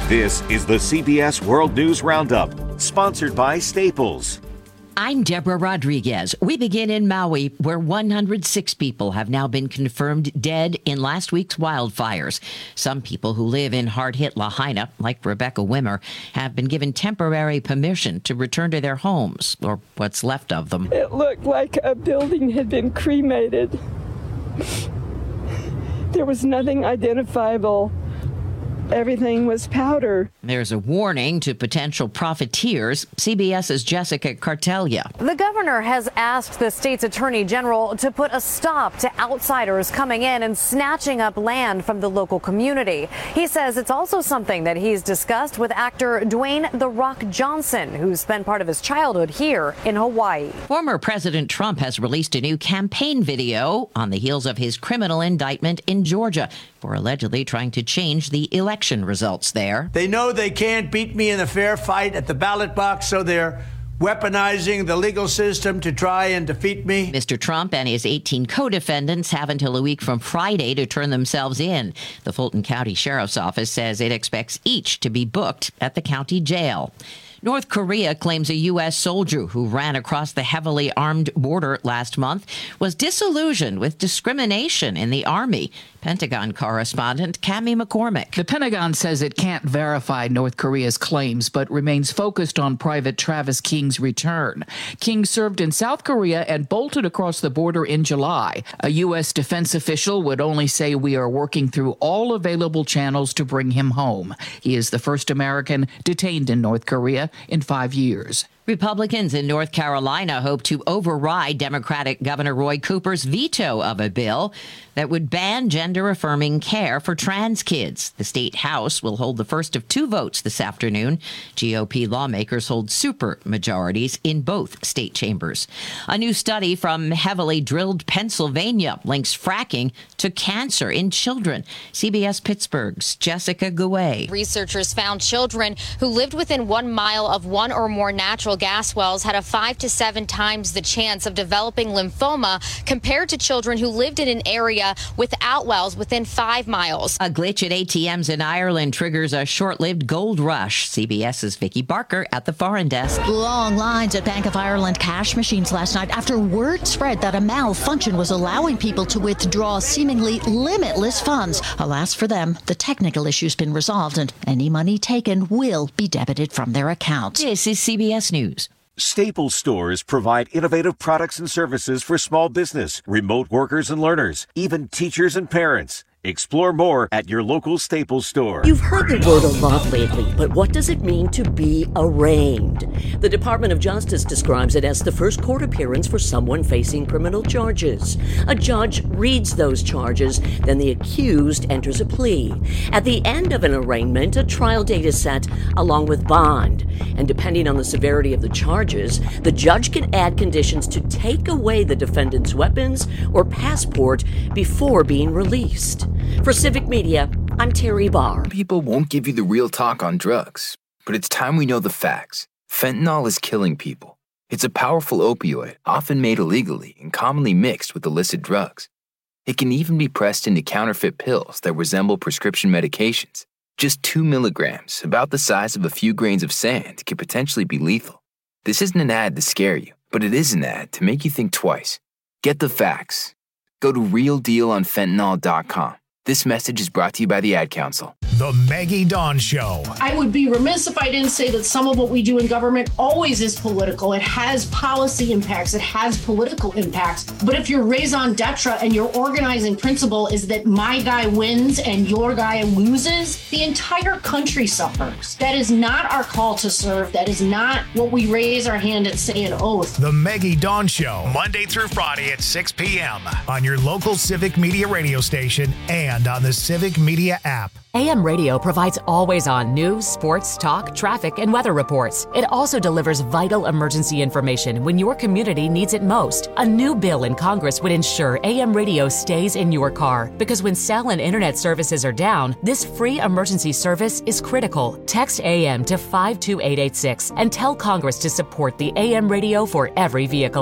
This is the CBS World News Roundup, sponsored by Staples. I'm Deborah Rodriguez. We begin in Maui, where 106 people have now been confirmed dead in last week's wildfires. Some people who live in hard-hit Lahaina, like Rebecca Wimmer, have been given temporary permission to return to their homes, or what's left of them. It looked like a building had been cremated. There was nothing identifiable. Everything was powder. There's a warning to potential profiteers. CBS's Jessica Cartelia. The governor has asked the state's attorney general to put a stop to outsiders coming in and snatching up land from the local community. He says it's also something that he's discussed with actor Dwayne "The Rock" Johnson, who spent part of his childhood here in Hawaii. Former President Trump has released a new campaign video on the heels of his criminal indictment in Georgia for allegedly trying to change the election results there. They know they can't beat me in a fair fight at the ballot box, so they're weaponizing the legal system to try and defeat me. Mr. Trump and his 18 co-defendants have until a week from Friday to turn themselves in. The Fulton County Sheriff's Office says it expects each to be booked at the county jail. North Korea claims a U.S. soldier who ran across the heavily armed border last month was disillusioned with discrimination in the Army. Pentagon correspondent Cammie McCormick. The Pentagon says it can't verify North Korea's claims, but remains focused on Private Travis King's return. King served in South Korea and bolted across the border in July. A U.S. defense official would only say we are working through all available channels to bring him home. He is the first American detained in North Korea in 5 years. Republicans in North Carolina hope to override Democratic Governor Roy Cooper's veto of a bill that would ban gender-affirming care for trans kids. The state House will hold the first of two votes this afternoon. GOP lawmakers hold super majorities in both state chambers. A new study from heavily drilled Pennsylvania links fracking to cancer in children. CBS Pittsburgh's Jessica Gouet. Researchers found children who lived within 1 mile of one or more natural gas wells had a 5 to 7 times the chance of developing lymphoma compared to children who lived in an area without wells within 5 miles. A glitch at ATMs in Ireland triggers a short-lived gold rush. CBS's Vicki Barker at the foreign desk. Long lines at Bank of Ireland cash machines last night after word spread that a malfunction was allowing people to withdraw seemingly limitless funds. Alas for them, the technical issue's been resolved and any money taken will be debited from their account. This is CBS News. Staples stores provide innovative products and services for small business, remote workers and learners, even teachers and parents. Explore more at your local Staples store. You've heard the word a lot lately, but what does it mean to be arraigned? The Department of Justice describes it as the first court appearance for someone facing criminal charges. A judge reads those charges, then the accused enters a plea. At the end of an arraignment, a trial date is set along with bond. And depending on the severity of the charges, the judge can add conditions to take away the defendant's weapons or passport before being released. For Civic Media, I'm Terry Barr. People won't give you the real talk on drugs, but it's time we know the facts. Fentanyl is killing people. It's a powerful opioid, often made illegally and commonly mixed with illicit drugs. It can even be pressed into counterfeit pills that resemble prescription medications. Just 2 milligrams, about the size of a few grains of sand, can potentially be lethal. This isn't an ad to scare you, but it is an ad to make you think twice. Get the facts. Go to realdealonfentanyl.com. This message is brought to you by the Ad Council. The Maggie Dawn Show. I would be remiss if I didn't say that some of what we do in government always is political. It has policy impacts. It has political impacts. But if your raison d'etre and your organizing principle is that my guy wins and your guy loses, the entire country suffers. That is not our call to serve. That is not what we raise our hand and say an oath. The Maggie Dawn Show, Monday through Friday at 6 p.m. on your local Civic Media radio station and on the Civic Media app. AM radio provides always-on news, sports, talk, traffic, and weather reports. It also delivers vital emergency information when your community needs it most. A new bill in Congress would ensure AM radio stays in your car because when cell and internet services are down, this free emergency service is critical. Text AM to 52886 and tell Congress to support the AM Radio for Every Vehicle Act.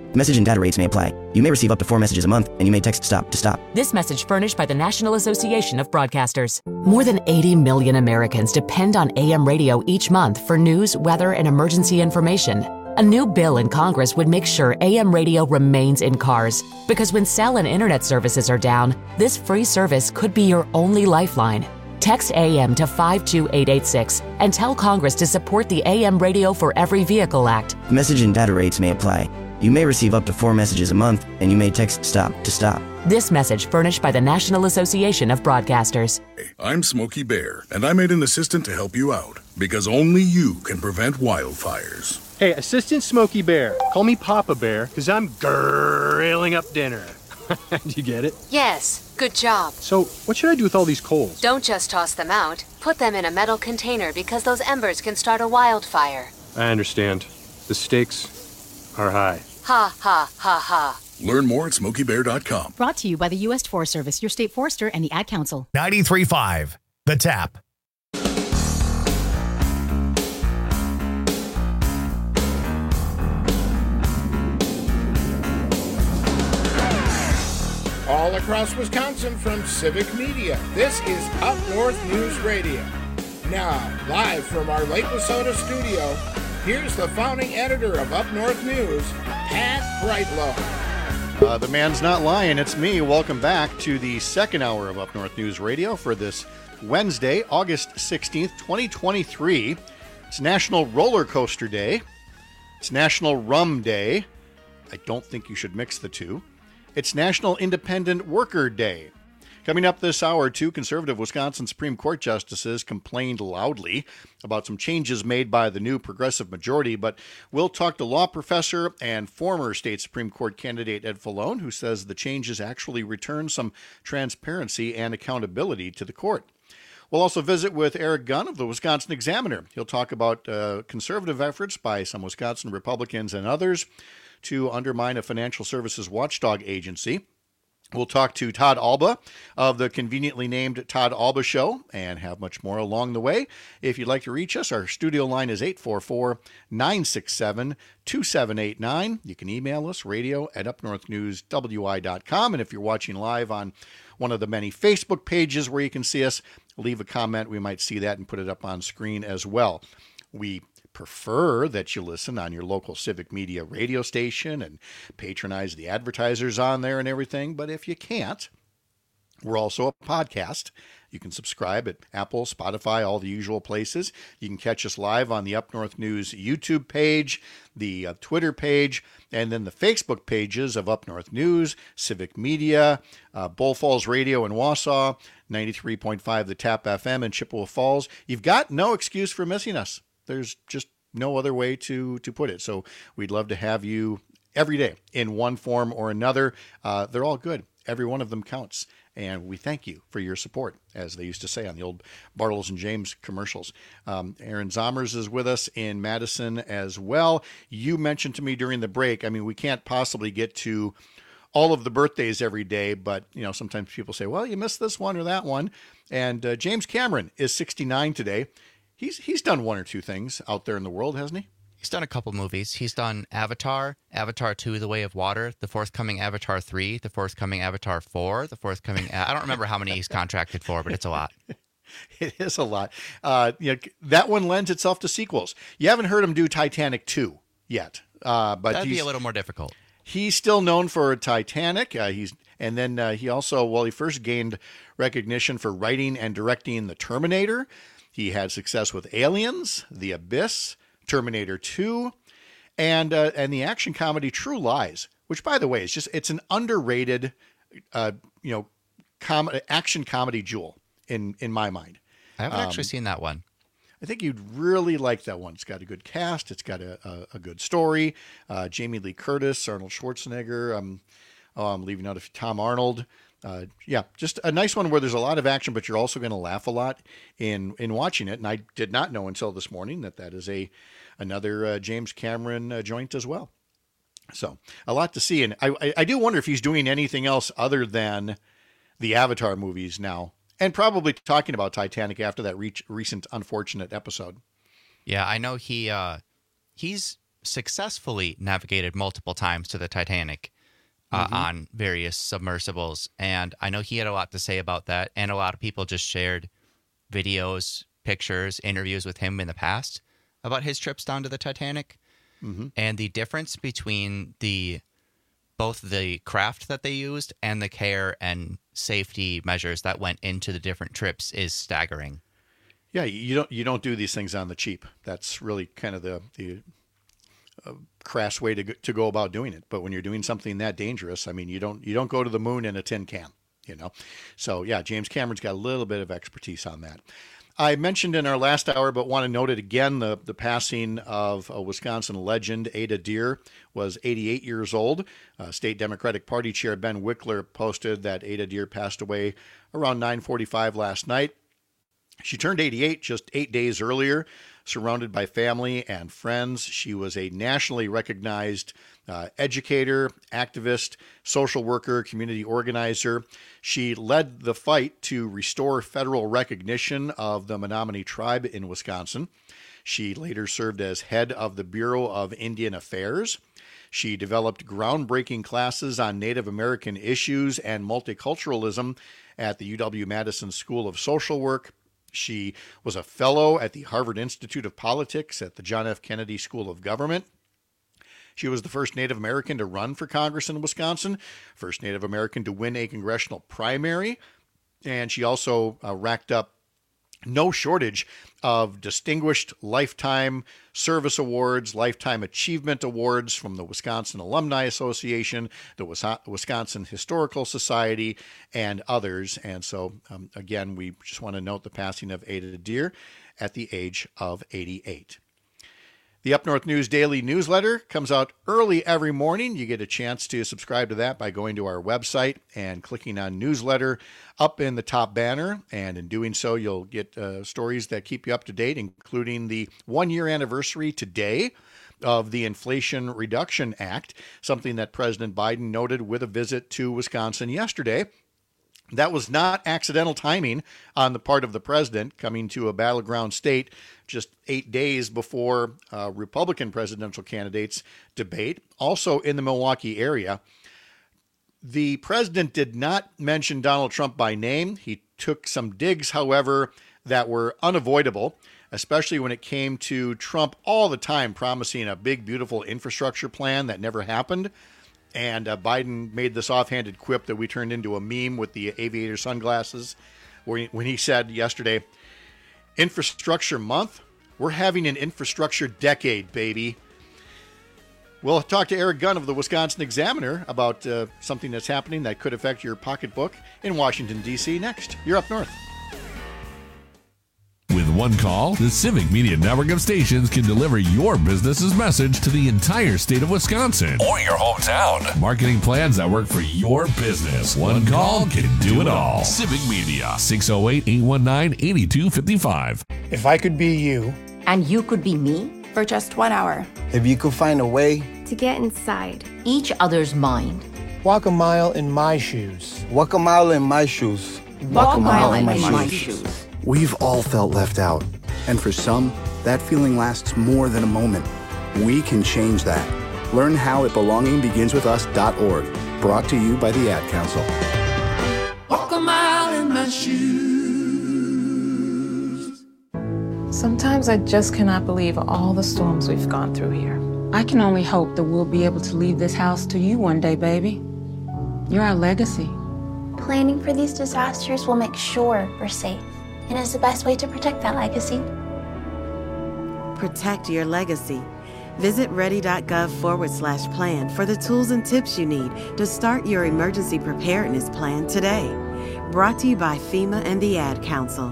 Message and data rates may apply. You may receive up to 4 messages a month, and you may text STOP to stop. This message furnished by the National Association of Broadcasters. More than 80 million Americans depend on AM radio each month for news, weather, and emergency information. A new bill in Congress would make sure AM radio remains in cars, because when cell and internet services are down, this free service could be your only lifeline. Text AM to 52886 and tell Congress to support the AM Radio for Every Vehicle Act. Message and data rates may apply. You may receive up to 4 messages a month, and you may text STOP to stop. This message furnished by the National Association of Broadcasters. I'm Smokey Bear, and I made an assistant to help you out, because only you can prevent wildfires. Hey, Assistant Smokey Bear. Call me Papa Bear, because I'm grilling up dinner. Do you get it? Yes, good job. So, what should I do with all these coals? Don't just toss them out. Put them in a metal container because those embers can start a wildfire. I understand. The stakes are high. Ha, ha, ha, ha. Learn more at SmokeyBear.com. Brought to you by the U.S. Forest Service, your state forester, and the Ad Council. 93.5, The Tap. All across Wisconsin from Civic Media, this is Up North News Radio. Now, live from our Lake Wissota studio, here's the founding editor of Up North News, Pat Brightlow. The man's not lying, it's me. Welcome back to the second hour of Up North News Radio for this Wednesday, August 16th, 2023. It's National Roller Coaster Day. It's National Rum Day. I don't think you should mix the two. It's National Independent Worker Day. Coming up this hour, 2 conservative Wisconsin Supreme Court justices complained loudly about some changes made by the new progressive majority, but we'll talk to law professor and former state Supreme Court candidate Ed Falone, who says the changes actually return some transparency and accountability to the court. We'll also visit with Eric Gunn of the Wisconsin Examiner. He'll talk about conservative efforts by some Wisconsin Republicans and others to undermine a financial services watchdog agency. We'll talk to Todd Alba of the conveniently named Todd Alba Show and have much more along the way. If you'd like to reach us, our studio line is 844-967-2789. You can email us, radio@upnorthnewswi.com. And if you're watching live on one of the many Facebook pages where you can see us, leave a comment. We might see that and put it up on screen as well. We prefer that you listen on your local Civic Media radio station and patronize the advertisers on there and everything. But if you can't, we're also a podcast. You can subscribe at Apple, Spotify, all the usual places. You can catch us live on the Up North News YouTube page, the Twitter page, and then the Facebook pages of Up North News, Civic Media, Bull Falls Radio in Wausau, 93.5 The Tap FM in Chippewa Falls. You've got no excuse for missing us. There's just no other way to put it. So we'd love to have you every day in one form or another. They're all good. Every one of them counts. And we thank you for your support, as they used to say on the old Bartles and James commercials. Aaron Zomers is with us in Madison as well. You mentioned to me during the break, I mean, we can't possibly get to all of the birthdays every day, but sometimes people say, well, you missed this one or that one. And James Cameron is 69 today. He's done one or two things out there in the world, hasn't he? He's done a couple movies. He's done Avatar, Avatar 2, The Way of Water, the forthcoming Avatar 3, the forthcoming Avatar 4, the forthcoming... I don't remember how many he's contracted for, but it's a lot. It is a lot. That one lends itself to sequels. You haven't heard him do Titanic 2 yet. But that'd be a little more difficult. He's still known for Titanic. He first gained recognition for writing and directing The Terminator. He had success with Aliens, The Abyss, Terminator 2, and the action comedy True Lies, which, by the way, it's an underrated, action comedy jewel in my mind. I haven't actually seen that one. I think you'd really like that one. It's got a good cast. It's got a good story. Jamie Lee Curtis, Arnold Schwarzenegger. I'm leaving out Tom Arnold. Just a nice one where there's a lot of action, but you're also going to laugh a lot in watching it. And I did not know until this morning that is another James Cameron joint as well. So a lot to see. And I do wonder if he's doing anything else other than the Avatar movies now, and probably talking about Titanic after that recent unfortunate episode. Yeah, I know he's successfully navigated multiple times to the Titanic on various submersibles. And I know he had a lot to say about that. And a lot of people just shared videos, pictures, interviews with him in the past about his trips down to the Titanic. And the difference between both the craft that they used and the care and safety measures that went into the different trips is staggering. Yeah, you don't do these things on the cheap. That's really kind of the crass way to go about doing it. But when you're doing something that dangerous, I mean, you don't go to the moon in a tin can, you know. So yeah, James Cameron's got a little bit of expertise on that. I mentioned in our last hour, but want to note it again, the passing of a Wisconsin legend, Ada Deer, was 88 years old. State Democratic Party Chair Ben Wickler posted that Ada Deer passed away around 9:45 last night. She turned 88 just 8 days earlier, surrounded by family and friends. She was a nationally recognized educator, activist, social worker, community organizer. She led the fight to restore federal recognition of the Menominee tribe in Wisconsin. She later served as head of the Bureau of Indian Affairs. She developed groundbreaking classes on Native American issues and multiculturalism at the UW-Madison School of Social Work. She was a fellow at the Harvard Institute of Politics at the John F. Kennedy School of Government. She was the first Native American to run for Congress in Wisconsin, first Native American to win a congressional primary, and she also racked up no shortage of distinguished lifetime service awards, lifetime achievement awards from the Wisconsin Alumni Association, the Wisconsin Historical Society, and others. And so, again, we just want to note the passing of Ada Deer at the age of 88. The Up North News Daily Newsletter comes out early every morning. You get a chance to subscribe to that by going to our website and clicking on Newsletter up in the top banner. And in doing so, you'll get stories that keep you up to date, including the 1-year anniversary today of the Inflation Reduction Act, something that President Biden noted with a visit to Wisconsin yesterday. That was not accidental timing on the part of the president, coming to a battleground state just 8 days before Republican presidential candidates debate, also in the Milwaukee area. The president did not mention Donald Trump by name. He took some digs, however, that were unavoidable, especially when it came to Trump all the time promising a big, beautiful infrastructure plan that never happened. And Biden made this offhanded quip that we turned into a meme with the aviator sunglasses, when he said yesterday, "Infrastructure month? We're having an infrastructure decade, baby." We'll talk to Eric Gunn of the Wisconsin Examiner about something that's happening that could affect your pocketbook in Washington, D.C. next. You're Up North. With one call, the Civic Media Network of stations can deliver your business's message to the entire state of Wisconsin or your hometown. Marketing plans that work for your business. One call can do it all. Civic Media, 608-819-8255. If I could be you. And you could be me? For just 1 hour. If you could find a way. To get inside. Each other's mind. Walk a mile in my shoes. Walk a mile in my shoes. Walk a mile in my shoes. We've all felt left out, and for some, that feeling lasts more than a moment. We can change that. Learn how at belongingbeginswithus.org. Brought to you by the Ad Council. Walk a mile in my shoes. Sometimes I just cannot believe all the storms we've gone through here. I can only hope that we'll be able to leave this house to you one day, baby. You're our legacy. Planning for these disasters will make sure we're safe. And is the best way to protect that legacy. Protect your legacy. Visit ready.gov/plan for the tools and tips you need to start your emergency preparedness plan today. Brought to you by FEMA and the Ad Council.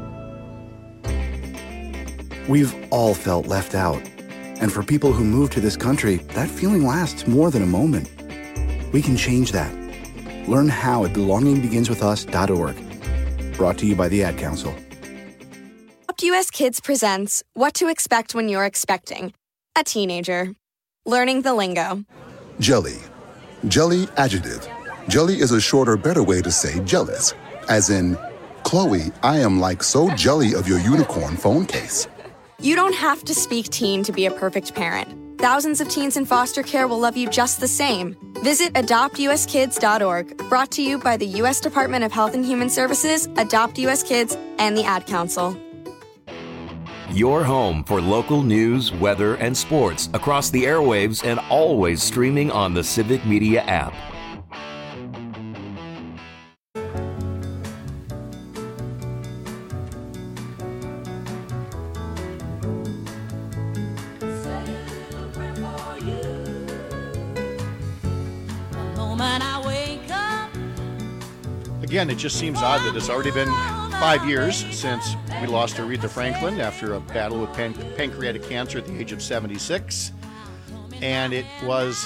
We've all felt left out. And for people who move to this country, that feeling lasts more than a moment. We can change that. Learn how at belongingbeginswithus.org. Brought to you by the Ad Council. US Kids presents What to Expect When You're Expecting a Teenager. Learning the lingo. Jelly. Jelly adjective. Jelly is a shorter, better way to say jealous. As in, Chloe, I am like so jelly of your unicorn phone case. You don't have to speak teen to be a perfect parent. thousands of teens in foster care will love you just the same. Visit adoptuskids.org, brought to you by the U.S. Department of Health and Human Services, Adopt U.S. Kids, and the Ad Council. Your home for local news, weather, and sports across the airwaves and always streaming on the Civic Media app. Again, it just seems odd that it's already been 5 years since we lost Aretha Franklin after a battle with pancreatic cancer at the age of 76. And it was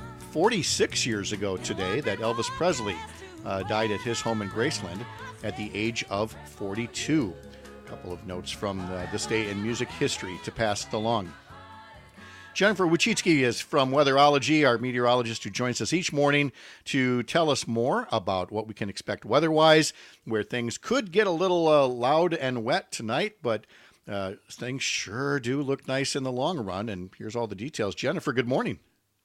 46 years ago today that Elvis Presley died at his home in Graceland at the age of 42. A couple of notes from this day in music history to pass along. Jennifer Wojcicki is from Weatherology, our meteorologist who joins us each morning to tell us more about what we can expect weather-wise, where things could get a little loud and wet tonight, but things sure do look nice in the long run. And here's all the details. Jennifer, good morning.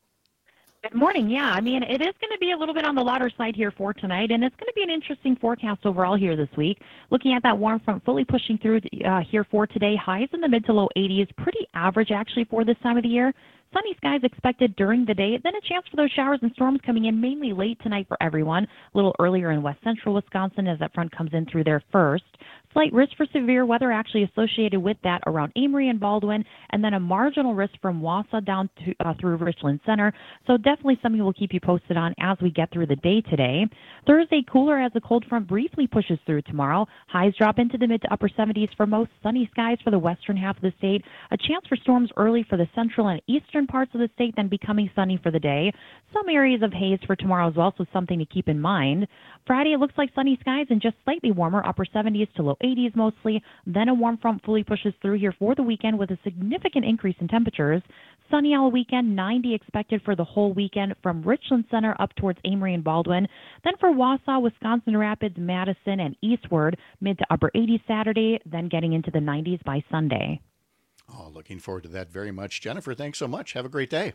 Good morning. Yeah, I mean, it is going to be a little bit on the louder side here for tonight, and it's going to be an interesting forecast overall here this week. Looking at that warm front fully pushing through here for today, highs in the mid to low 80s, pretty average actually for this time of the year. Sunny skies expected during the day, then a chance for those showers and storms coming in mainly late tonight for everyone, a little earlier in west central Wisconsin as that front comes in through there first. Slight risk for severe weather actually associated with that around Amory and Baldwin, and then a marginal risk from Wausau down to through Richland Center. So definitely something we'll keep you posted on as we get through the day today. Thursday, cooler as a cold front briefly pushes through tomorrow. Highs drop into the mid to upper 70s for most. Sunny skies for the western half of the state. A chance for storms early for the central and eastern parts of the state, then becoming sunny for the day. Some areas of haze for tomorrow as well, so something to keep in mind. Friday, it looks like sunny skies and just slightly warmer, upper 70s to low 80s mostly. Then a warm front fully pushes through here for the weekend with a significant increase in temperatures. Sunny all weekend, 90 expected for the whole weekend from Richland Center up towards Amory and Baldwin. Then for Wausau, Wisconsin Rapids, Madison, and eastward, mid to upper 80s Saturday, then getting into the 90s by Sunday. Oh, looking forward to that very much. Jennifer, thanks so much. Have a great day.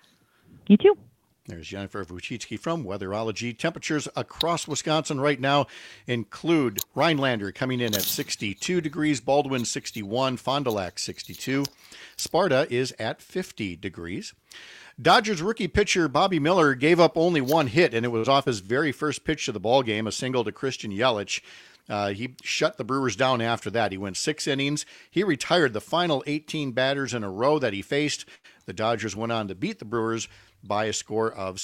You too. There's Jennifer Wojcicki from Weatherology. Temperatures across Wisconsin right now include Rhinelander coming in at 62 degrees, Baldwin 61, Fond du Lac 62. Sparta is at 50 degrees. Dodgers rookie pitcher Bobby Miller gave up only one hit, and it was off his very first pitch of the ball game, a single to Christian Yelich. He shut the Brewers down after that. He went 6 innings. He retired the final 18 batters in a row that he faced. The Dodgers went on to beat the Brewers by a score of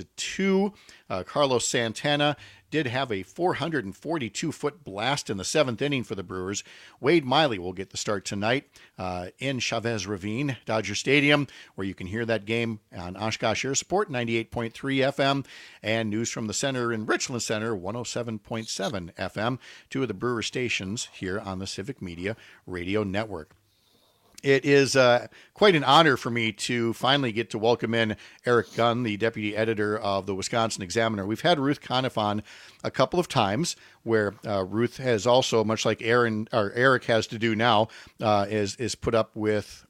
6-2. Carlos Santana did have a 442-foot blast in the 7th inning for the Brewers. Wade Miley will get the start tonight in Chavez Ravine, Dodger Stadium, where you can hear that game on Oshkosh Air Support, 98.3 FM, and News from the Center in Richland Center, 107.7 FM, two of the Brewer stations here on the Civic Media Radio Network. It is quite an honor for me to finally get to welcome in Eric Gunn, the deputy editor of the Wisconsin Examiner. We've had Ruth Conniff on a couple of times, where Ruth has also, much like Eric has to do now, is put up with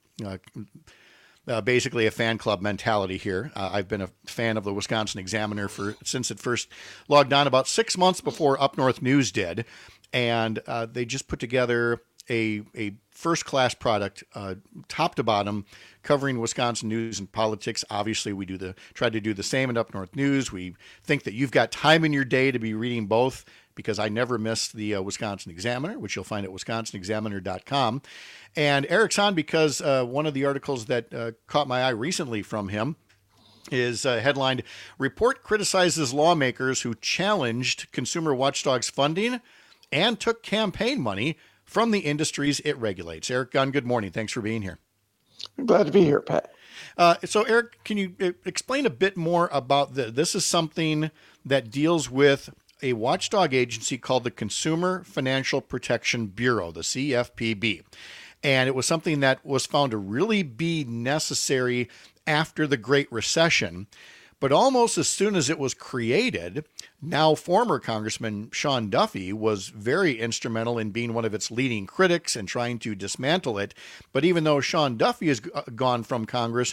basically a fan club mentality here. I've been a fan of the Wisconsin Examiner since it first logged on about 6 months before Up North News did, and they just put together a first-class product, top to bottom, covering Wisconsin news and politics. Obviously, we try to do the same at Up North News. We think that you've got time in your day to be reading both, because I never miss the Wisconsin Examiner, which you'll find at wisconsinexaminer.com. And Eric's on because one of the articles that caught my eye recently from him is headlined, "Report Criticizes Lawmakers Who Challenged Consumer Watchdog's Funding and Took Campaign Money from the Industries It Regulates." Eric Gunn, good morning. Thanks for being here. I'm glad to be here, Pat. So, Eric, can you explain a bit more about this? This is something that deals with a watchdog agency called the Consumer Financial Protection Bureau, the CFPB. And it was something that was found to really be necessary after the Great Recession. But almost as soon as it was created, now former Congressman Sean Duffy was very instrumental in being one of its leading critics and trying to dismantle it. But even though Sean Duffy is gone from Congress,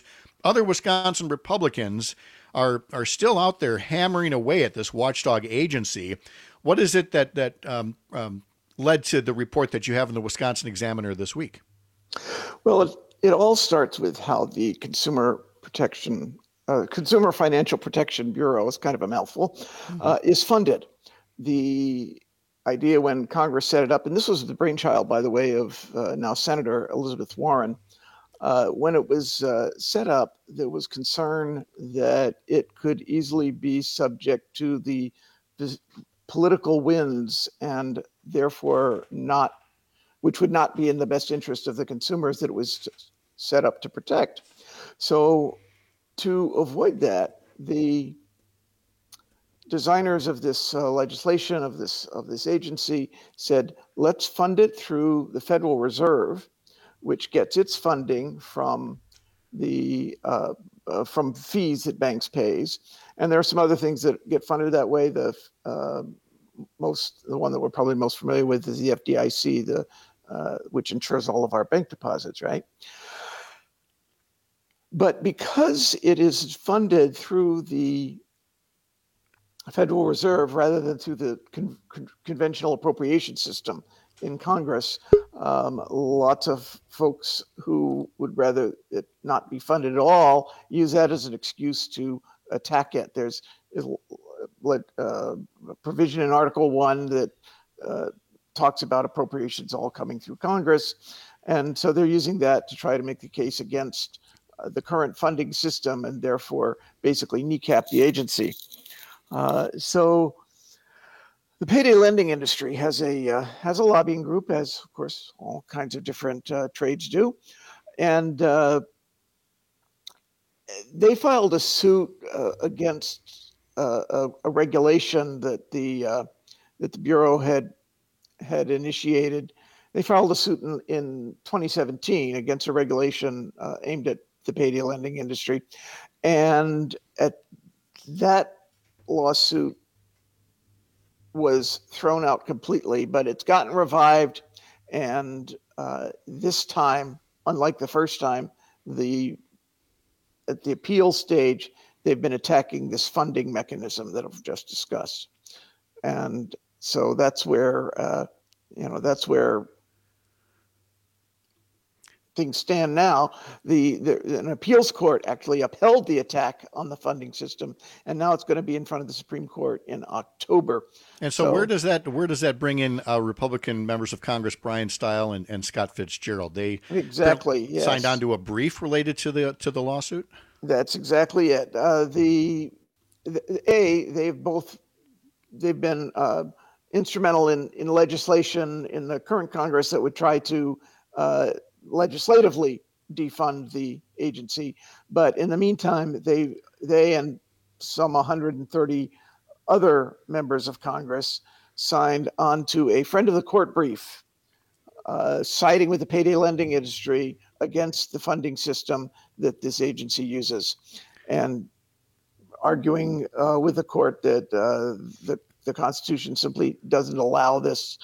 other Wisconsin Republicans are still out there hammering away at this watchdog agency. What is it that led to the report that you have in the Wisconsin Examiner this week? Well, it all starts with how the Consumer Financial Protection Bureau, is kind of a mouthful, is funded. The idea when Congress set it up, and this was the brainchild, by the way, of now Senator Elizabeth Warren. When it was set up, there was concern that it could easily be subject to the political winds, and therefore which would not be in the best interest of the consumers that it was set up to protect. So to avoid that, the designers of this legislation, of this agency, said, let's fund it through the Federal Reserve, which gets its funding from from fees that banks pays. And there are some other things that get funded that way. The one that we're probably most familiar with is the FDIC, which insures all of our bank deposits, right? But because it is funded through the Federal Reserve rather than through the conventional appropriation system in Congress, lots of folks who would rather it not be funded at all use that as an excuse to attack it. There's a provision in Article 1 that talks about appropriations all coming through Congress. And so they're using that to try to make the case against the current funding system and therefore basically kneecap the agency. So the payday lending industry has a lobbying group, as of course all kinds of different trades do, and they filed a suit against a regulation that the Bureau had initiated. They filed a suit in 2017 against a regulation aimed at the payday lending industry, and at that lawsuit was thrown out completely, but it's gotten revived, and this time, unlike the first time, at the appeal stage, they've been attacking this funding mechanism that I've just discussed, and so that's where things stand now. An appeals court actually upheld the attack on the funding system, and now it's going to be in front of the Supreme Court in October. And so where does that bring in Republican members of Congress, Brian Stile and Scott Fitzgerald? They yes. signed on to a brief related to the lawsuit? That's exactly it. They've been instrumental in legislation in the current Congress that would try to legislatively defund the agency, but in the meantime, they and some 130 other members of Congress signed onto a friend of the court brief, siding with the payday lending industry against the funding system that this agency uses, and arguing with the court that the Constitution simply doesn't allow this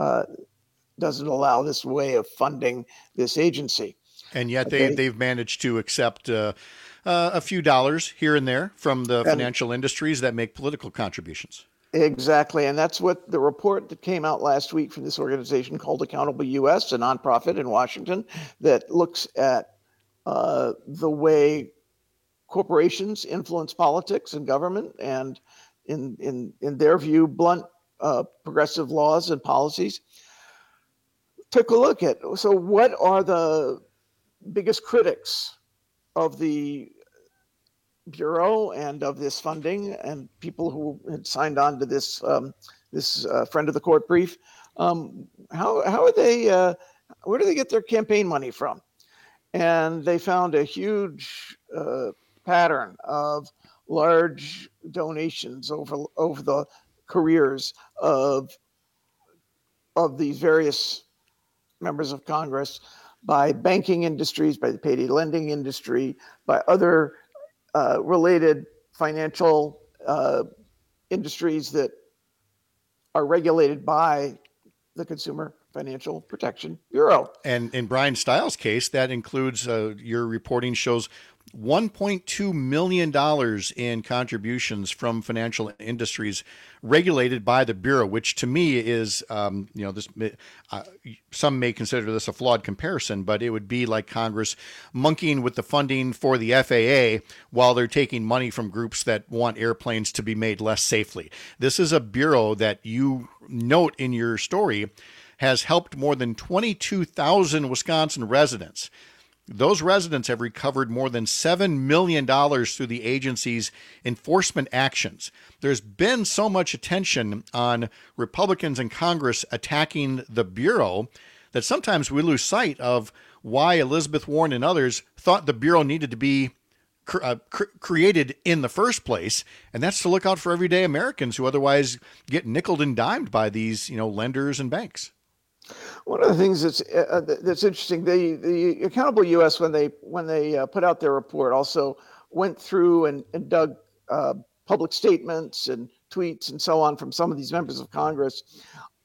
way of funding this agency. And yet they've managed to accept a few dollars here and there from the financial industries that make political contributions. Exactly. And that's what the report that came out last week from this organization called Accountable US, a nonprofit in Washington that looks at the way corporations influence politics and government, and in their view, blunt progressive laws and policies. Took a look at, so what are the biggest critics of the Bureau and of this funding, and people who had signed on to this friend of the court brief? How are they? Where do they get their campaign money from? And they found a huge pattern of large donations over the careers of these various members of Congress, by banking industries, by the payday lending industry, by other related financial industries that are regulated by the Consumer Financial Protection Bureau. And in Brian Stiles' case, that includes, your reporting shows $1.2 million in contributions from financial industries regulated by the Bureau, which to me is, some may consider this a flawed comparison, but it would be like Congress monkeying with the funding for the FAA while they're taking money from groups that want airplanes to be made less safely. This is a Bureau that you note in your story has helped more than 22,000 Wisconsin residents. Those residents have recovered more than $7 million through the agency's enforcement actions. There's been so much attention on Republicans in Congress attacking the Bureau that sometimes we lose sight of why Elizabeth Warren and others thought the Bureau needed to be created in the first place, and that's to look out for everyday Americans who otherwise get nickeled and dimed by these, lenders and banks. One of the things that's interesting, the Accountable U.S. when they put out their report also went through and dug public statements and tweets and so on from some of these members of Congress.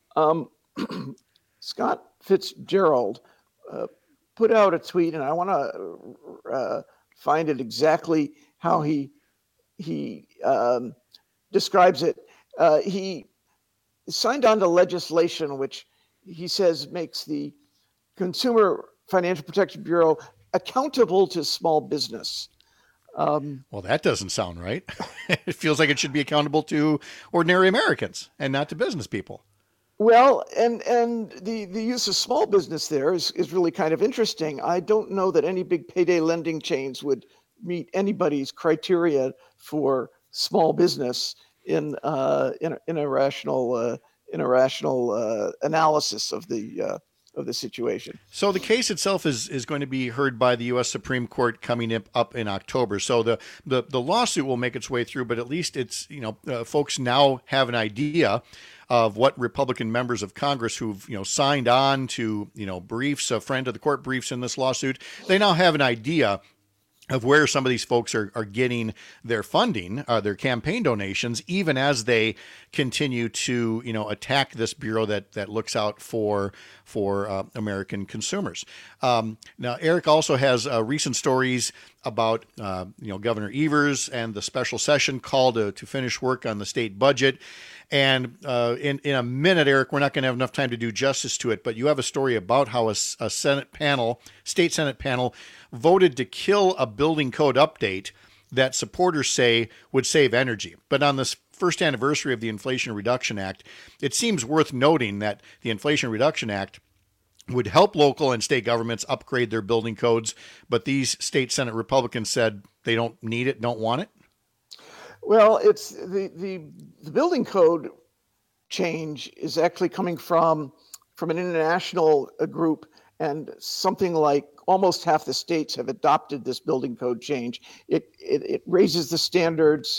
Scott Fitzgerald put out a tweet, and I want to find it exactly how he describes it. He signed on to legislation which he says makes the Consumer Financial Protection Bureau accountable to small business. Well, that doesn't sound right. It feels like it should be accountable to ordinary Americans and not to business people. Well, and the use of small business there is really kind of interesting. I don't know that any big payday lending chains would meet anybody's criteria for small business in a rational analysis of the situation. So the case itself is going to be heard by the U.S. Supreme Court coming up in October. So the lawsuit will make its way through, but at least it's folks now have an idea of what Republican members of Congress who've signed on to briefs, a friend of the court briefs in this lawsuit. They now have an idea of where some of these folks are getting their funding, their campaign donations, even as they continue to, attack this bureau that looks out for American consumers. Now, Eric also has recent stories about, Governor Evers and the special session call to finish work on the state budget. And in a minute, Eric, we're not going to have enough time to do justice to it, but you have a story about how a state Senate panel voted to kill a building code update that supporters say would save energy. But on this first anniversary of the Inflation Reduction Act, it seems worth noting that the Inflation Reduction Act would help local and state governments upgrade their building codes, but these state Senate Republicans said they don't need it, don't want it. Well, it's the building code change is actually coming from an international group, and something like almost half the states have adopted this building code change. It raises the standards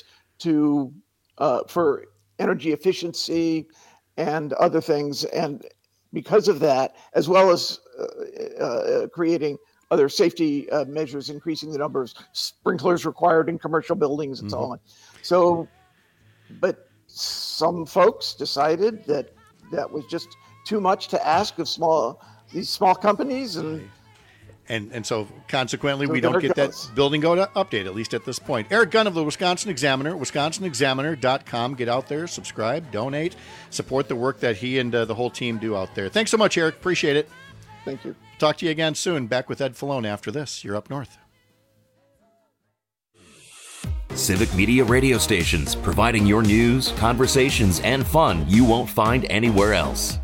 for energy efficiency and other things, and because of that, as well as creating other safety measures, increasing the number of sprinklers required in commercial buildings and so on. So, but some folks decided that was just too much to ask of these small companies, and so consequently we don't get that building code update, at least at this point. Eric Gunn of the Wisconsin Examiner, wisconsinexaminer.com. Get out there, subscribe, donate, support the work that he and the whole team do out there. Thanks so much, Eric. Appreciate it. Thank you. Talk to you again soon. Back with Ed Falone after this. You're Up North. Civic Media radio stations, providing your news, conversations, and fun you won't find anywhere else.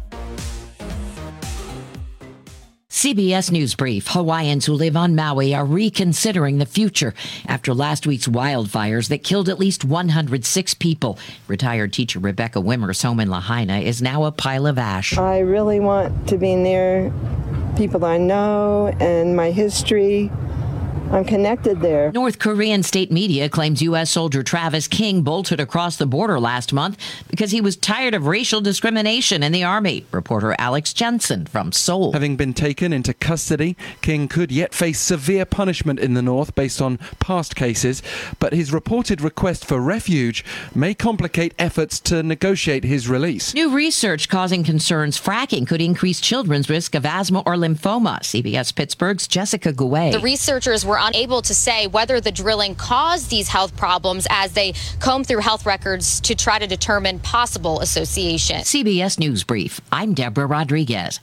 CBS News Brief. Hawaiians who live on Maui are reconsidering the future after last week's wildfires that killed at least 106 people. Retired teacher Rebecca Wimmer's home in Lahaina is now a pile of ash. I really want to be near people I know and my history. I'm connected there. North Korean state media claims U.S. soldier Travis King bolted across the border last month because he was tired of racial discrimination in the army. Reporter Alex Jensen from Seoul. Having been taken into custody, King could yet face severe punishment in the north based on past cases, but his reported request for refuge may complicate efforts to negotiate his release. New research causing concerns fracking could increase children's risk of asthma or lymphoma. CBS Pittsburgh's Jessica Gouet. The researchers were unable to say whether the drilling caused these health problems as they comb through health records to try to determine possible association. CBS News Brief. I'm Deborah Rodriguez.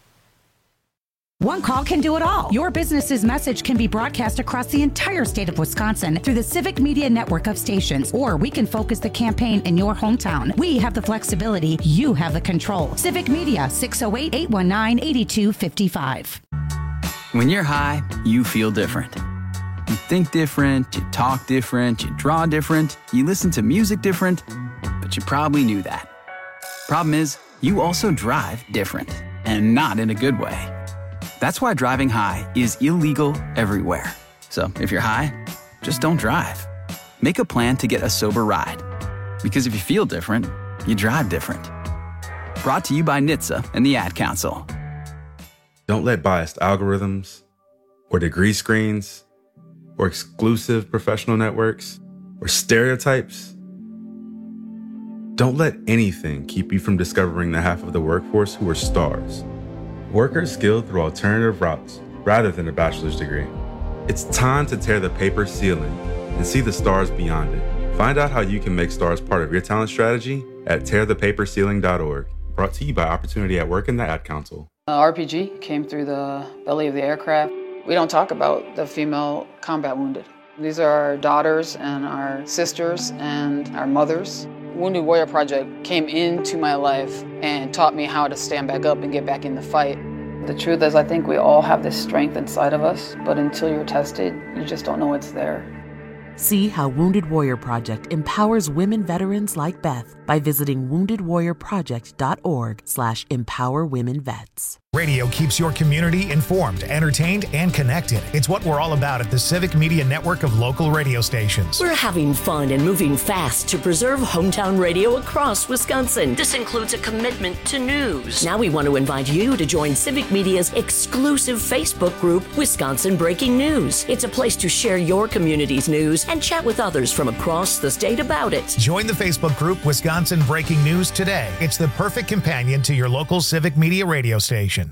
One call can do it all. Your business's message can be broadcast across the entire state of Wisconsin through the Civic Media network of stations, or we can focus the campaign in your hometown. We have the flexibility. You have the control. Civic Media, 608-819-8255. When you're high, you feel different. You think different, you talk different, you draw different, you listen to music different, but you probably knew that. Problem is, you also drive different, and not in a good way. That's why driving high is illegal everywhere. So if you're high, just don't drive. Make a plan to get a sober ride. Because if you feel different, you drive different. Brought to you by NHTSA and the Ad Council. Don't let biased algorithms or degree screens or exclusive professional networks or stereotypes. Don't let anything keep you from discovering the half of the workforce who are stars. Workers skilled through alternative routes rather than a bachelor's degree. It's time to tear the paper ceiling and see the stars beyond it. Find out how you can make stars part of your talent strategy at tearthepaperceiling.org. Brought to you by Opportunity at Work and the Ad Council. RPG came through the belly of the aircraft. We don't talk about the female combat wounded. These are our daughters and our sisters and our mothers. Wounded Warrior Project came into my life and taught me how to stand back up and get back in the fight. The truth is, I think we all have this strength inside of us, but until you're tested, you just don't know it's there. See how Wounded Warrior Project empowers women veterans like Beth by visiting woundedwarriorproject.org/empowerwomenvets. Radio keeps your community informed, entertained, and connected. It's what we're all about at the Civic Media network of local radio stations. We're having fun and moving fast to preserve hometown radio across Wisconsin. This includes a commitment to news. Now we want to invite you to join Civic Media's exclusive Facebook group, Wisconsin Breaking News. It's a place to share your community's news and chat with others from across the state about it. Join the Facebook group Wisconsin Breaking News today. It's the perfect companion to your local Civic Media radio station.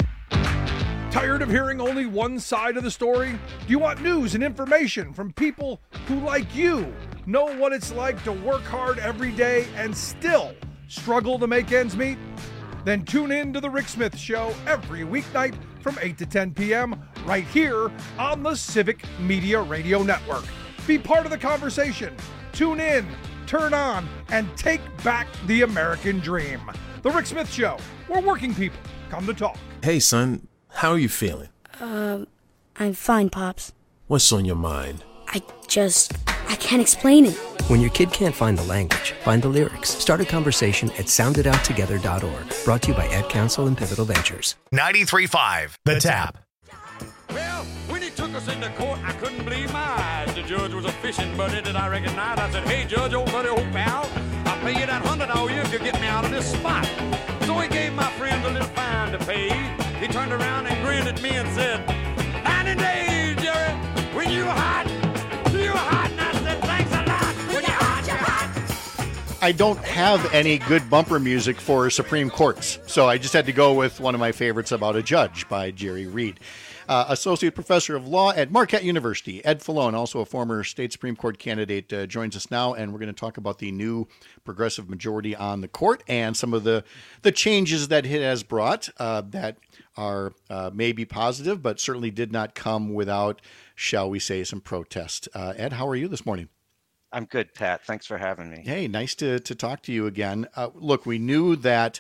Tired of hearing only one side of the story? Do you want news and information from people who, like you, know what it's like to work hard every day and still struggle to make ends meet? Then tune in to The Rick Smith Show every weeknight from 8 to 10 p.m. right here on the Civic Media Radio Network. Be part of the conversation. Tune in, turn on, and take back the American dream. The Rick Smith Show, where working people come to talk. Hey, son, how are you feeling? I'm fine, Pops. What's on your mind? I can't explain it. When your kid can't find the language, find the lyrics. Start a conversation at soundedouttogether.org. Brought to you by Ad Council and Pivotal Ventures. 93.5, The Tap. Well, when he took us into court, I couldn't believe my eyes. The judge was a fishing buddy that I recognized. I said, hey, Judge, old buddy, old pal, I'll pay you that $100 if you get me out of this spot. So he gave my friend a little fine to pay. He turned around and grinned at me and said, 90 days, Jerry, when you were hot, you were hot. And I said, thanks a lot. When you're hot, you're hot. I don't have any good bumper music for Supreme Courts, so I just had to go with one of my favorites, About a Judge by Jerry Reed. Associate Professor of Law at Marquette University, Ed Falone, also a former state Supreme Court candidate, joins us now, and we're going to talk about the new progressive majority on the court and some of the changes that it has brought that are maybe positive, but certainly did not come without, shall we say, some protest. Ed, how are you this morning? I'm good, Pat. Thanks for having me. Hey, nice to talk to you again. Look, we knew that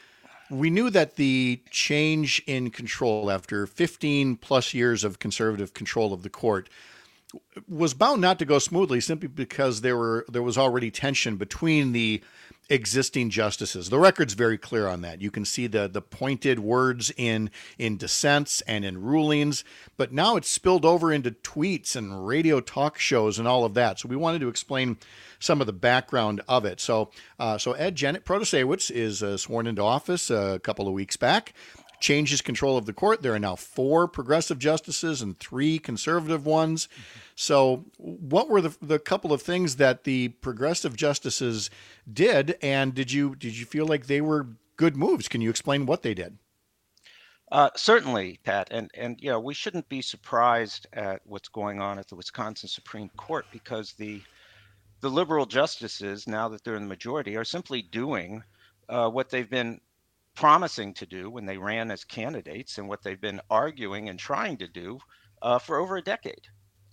the change in control after 15 plus years of conservative control of the court was bound not to go smoothly, simply because there was already tension between the existing justices. The record's very clear on that. You can see the pointed words in dissents and in rulings, but now it's spilled over into tweets and radio talk shows and all of that. So we wanted to explain some of the background of it. So Ed, Janet Protasiewicz is sworn into office a couple of weeks back, changes control of the court. There are now 4 progressive justices and 3 conservative ones. So what were the couple of things that the progressive justices did, and did you feel like they were good moves? Can you explain what they did? Certainly, Pat, and we shouldn't be surprised at what's going on at the Wisconsin Supreme Court, because the liberal justices, now that they're in the majority, are simply doing what they've been promising to do when they ran as candidates, and what they've been arguing and trying to do for over a decade.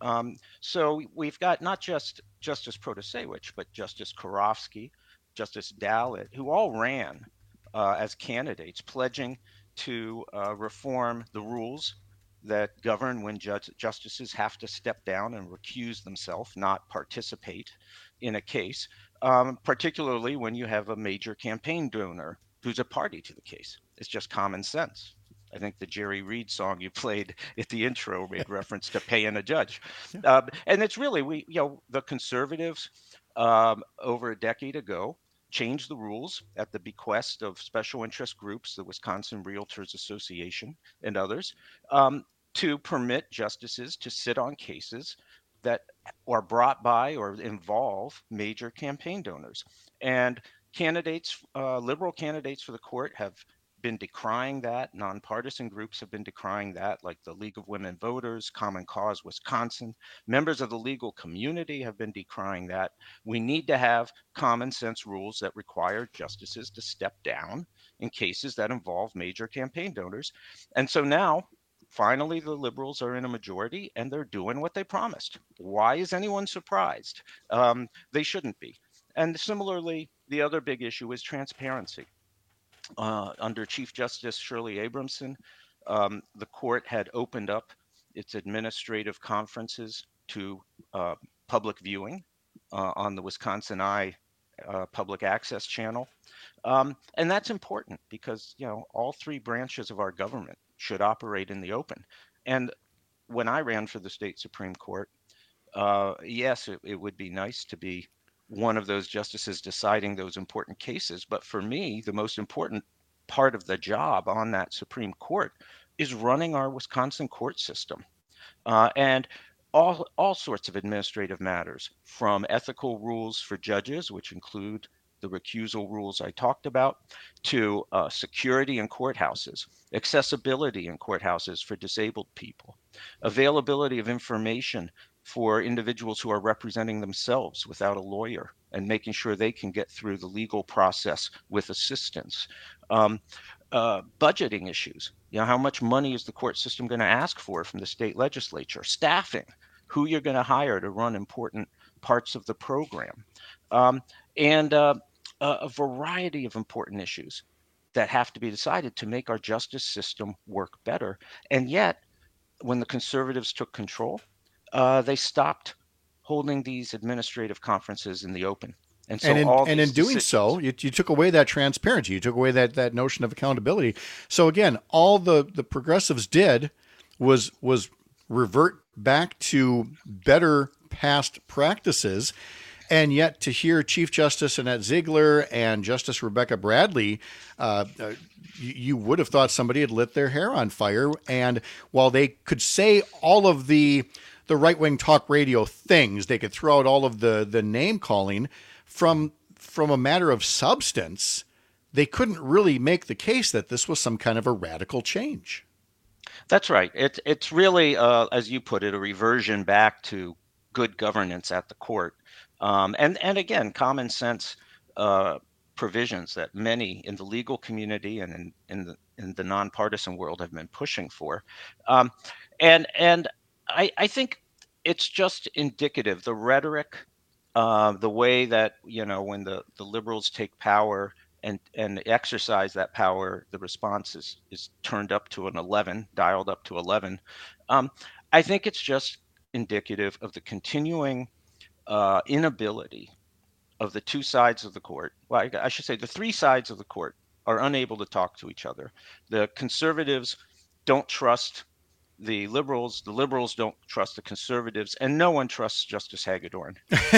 So we've got not just Justice Protasewicz, but Justice Karofsky, Justice Dalit, who all ran as candidates, pledging to reform the rules that govern when justices have to step down and recuse themselves, not participate in a case, particularly when you have a major campaign donor who's a party to the case. It's just common sense. I think the Jerry Reed song you played at the intro made reference to paying a judge. And it's really, the conservatives over a decade ago changed the rules at the bequest of special interest groups, the Wisconsin Realtors Association and others, to permit justices to sit on cases that are brought by or involve major campaign donors. And candidates, liberal candidates for the court, have been decrying that. Nonpartisan groups have been decrying that, like the League of Women Voters, Common Cause Wisconsin. Members of the legal community have been decrying that. We need to have common sense rules that require justices to step down in cases that involve major campaign donors. And so now, finally, the liberals are in a majority and they're doing what they promised. Why is anyone surprised? They shouldn't be. And similarly, the other big issue is transparency. Under Chief Justice Shirley Abramson, the court had opened up its administrative conferences to public viewing on the Wisconsin Eye public access channel. And that's important because, all three branches of our government should operate in the open. And when I ran for the state Supreme Court, yes, it would be nice to be one of those justices deciding those important cases. But for me, the most important part of the job on that Supreme Court is running our Wisconsin court system, and all sorts of administrative matters, from ethical rules for judges, which include the recusal rules I talked about, to security in courthouses, accessibility in courthouses for disabled people, availability of information for individuals who are representing themselves without a lawyer, and making sure they can get through the legal process with assistance. Budgeting issues, how much money is the court system going to ask for from the state legislature? Staffing, who you're going to hire to run important parts of the program, and a variety of important issues that have to be decided to make our justice system work better. And yet, when the conservatives took control, they stopped holding these administrative conferences in the open. And so in doing so, you took away that transparency. You took away that notion of accountability. So again, all the progressives did was revert back to better past practices. And yet to hear Chief Justice Annette Ziegler and Justice Rebecca Bradley, you would have thought somebody had lit their hair on fire. And while they could say all of the right-wing talk radio things, they could throw out all of the name calling, from a matter of substance, they couldn't really make the case that this was some kind of a radical change. That's right. It's really, as you put it, a reversion back to good governance at the court. And again, common sense provisions that many in the legal community and in the nonpartisan world have been pushing for. And I think it's just indicative, the rhetoric, the way that, when the liberals take power and exercise that power, the response is turned up to an 11, dialed up to 11. I think it's just indicative of the continuing inability of the two sides of the court. Well, I should say the three sides of the court are unable to talk to each other. The conservatives don't trust the liberals don't trust the conservatives, and no one trusts Justice Hagedorn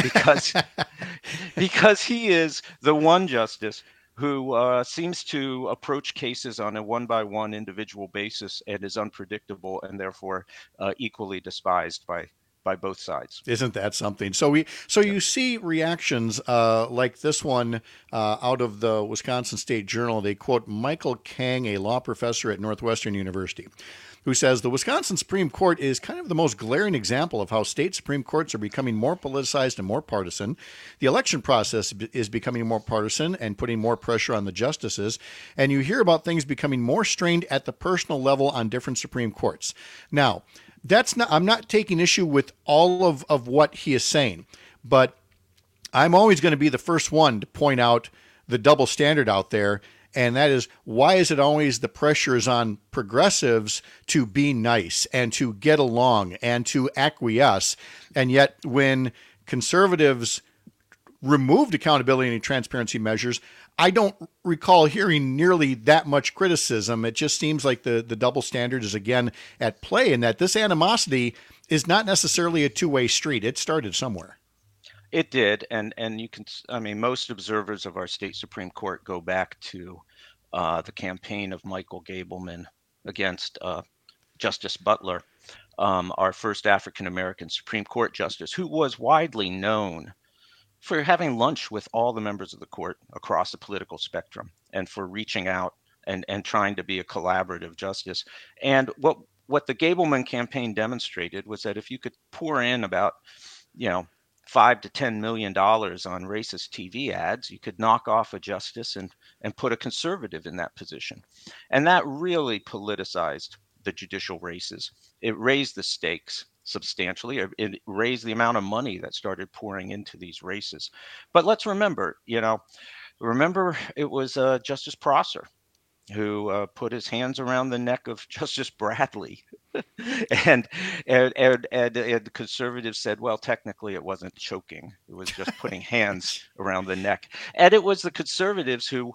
because he is the one justice who seems to approach cases on a one-by-one individual basis and is unpredictable and therefore equally despised by by both sides. Isn't that something? So you see reactions like this one out of the Wisconsin State Journal. They quote Michael Kang, a law professor at Northwestern University, who says the Wisconsin Supreme Court is kind of the most glaring example of how state Supreme Courts are becoming more politicized and more partisan. The election process is becoming more partisan and putting more pressure on the justices. And you hear about things becoming more strained at the personal level on different Supreme Courts. Now, I'm not taking issue with all of what he is saying, but I'm always going to be the first one to point out the double standard out there. And that is, why is it always the pressure is on progressives to be nice and to get along and to acquiesce? And yet when conservatives removed accountability and transparency measures, I don't recall hearing nearly that much criticism. It just seems like the double standard is again at play, and that this animosity is not necessarily a two-way street. It started somewhere. It did, and you can. I mean, most observers of our state Supreme Court go back to the campaign of Michael Gableman against Justice Butler, our first African American Supreme Court justice, who was widely known for having lunch with all the members of the court across the political spectrum, and for reaching out and trying to be a collaborative justice. And what the Gableman campaign demonstrated was that if you could pour in about, $5 to $10 million on racist TV ads, you could knock off a justice and put a conservative in that position. And that really politicized the judicial races. It raised the stakes substantially. It raised the amount of money that started pouring into these races. But let's remember, it was Justice Prosser who put his hands around the neck of Justice Bradley. and the conservatives said, well, technically it wasn't choking. It was just putting hands around the neck. And it was the conservatives who,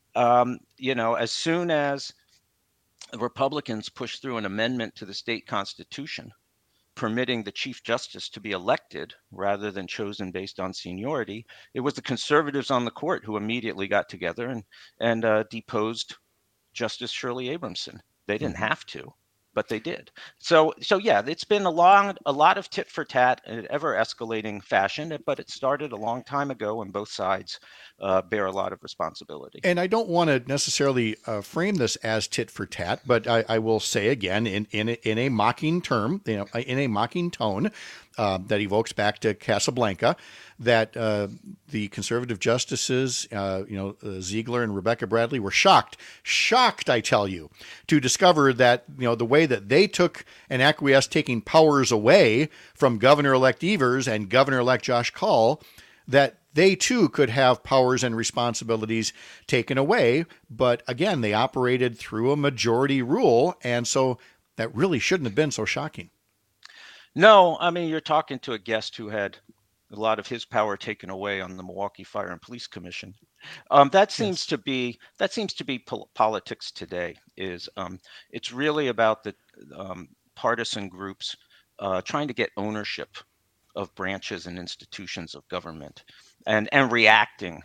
as soon as the Republicans pushed through an amendment to the state constitution permitting the Chief Justice to be elected rather than chosen based on seniority, it was the conservatives on the court who immediately got together and deposed Justice Shirley Abramson. They didn't have to, but they did. So yeah, it's been a lot of tit for tat in an ever escalating fashion, but it started a long time ago, and both sides bear a lot of responsibility. And I don't want to necessarily frame this as tit for tat, but I will say again in a mocking term, in a mocking tone that evokes back to Casablanca, that the conservative justices, Ziegler and Rebecca Bradley, were shocked, I tell you, to discover that, the way that they took and acquiesced taking powers away from Governor-elect Evers and Governor-elect Josh Kaul, that they too could have powers and responsibilities taken away. But again, they operated through a majority rule. And so that really shouldn't have been so shocking. No, I mean, you're talking to a guest who had a lot of his power taken away on the Milwaukee Fire and Police Commission. That seems to be politics today. It's really about the partisan groups trying to get ownership of branches and institutions of government, and reacting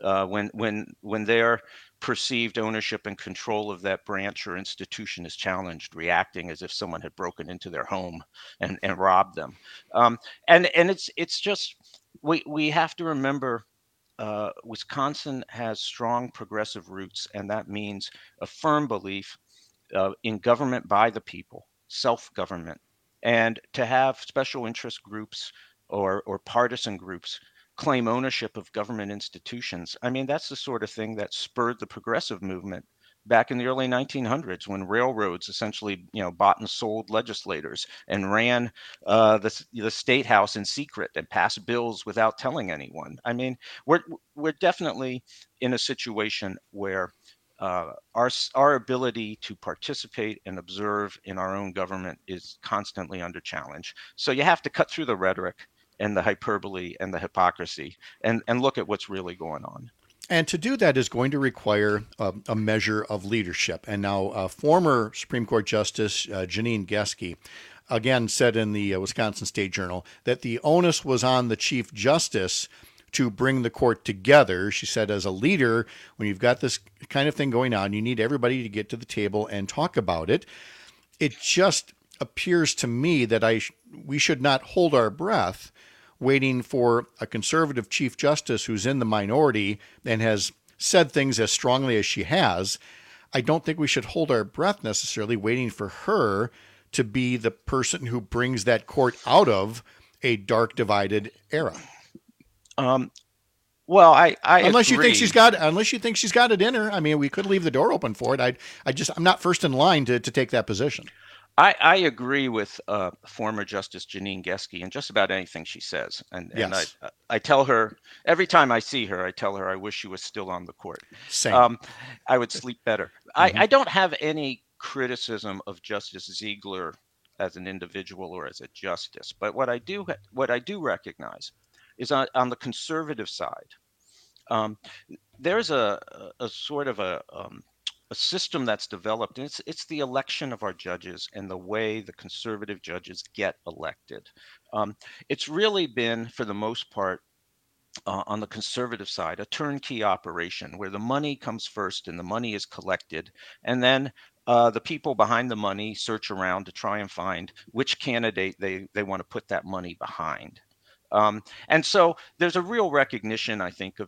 when their perceived ownership and control of that branch or institution is challenged, reacting as if someone had broken into their home and robbed them. And it's just, we have to remember, Wisconsin has strong progressive roots, and that means a firm belief in government by the people, self-government, and to have special interest groups or partisan groups claim ownership of government institutions. I mean, that's the sort of thing that spurred the progressive movement back in the early 1900s, when railroads essentially, bought and sold legislators and ran the state house in secret and passed bills without telling anyone. I mean, we're definitely in a situation where our ability to participate and observe in our own government is constantly under challenge. So you have to cut through the rhetoric and the hyperbole and the hypocrisy and look at what's really going on. And to do that is going to require a measure of leadership. And now former Supreme Court Justice Janine Geske again said in the Wisconsin State Journal that the onus was on the Chief Justice to bring the court together. She said, as a leader, when you've got this kind of thing going on, you need everybody to get to the table and talk about it. It just appears to me that we should not hold our breath waiting for a conservative Chief Justice who's in the minority and has said things as strongly as she has. I don't think we should hold our breath necessarily waiting for her to be the person who brings that court out of a dark, divided era. Well, I unless agree. Unless you think she's got it in her. I mean, we could leave the door open for it. I'm not first in line to take that position. I agree with former Justice Janine Geske in just about anything she says. And I tell her, every time I see her, I tell her I wish she was still on the court. Same. I would sleep better. Mm-hmm. I don't have any criticism of Justice Ziegler as an individual or as a justice. But what I do recognize is on the conservative side, there's a sort of a system that's developed, and it's the election of our judges and the way the conservative judges get elected. It's really been, for the most part, on the conservative side, a turnkey operation where the money comes first and the money is collected, and then the people behind the money search around to try and find which candidate they want to put that money behind. And so there's a real recognition, I think,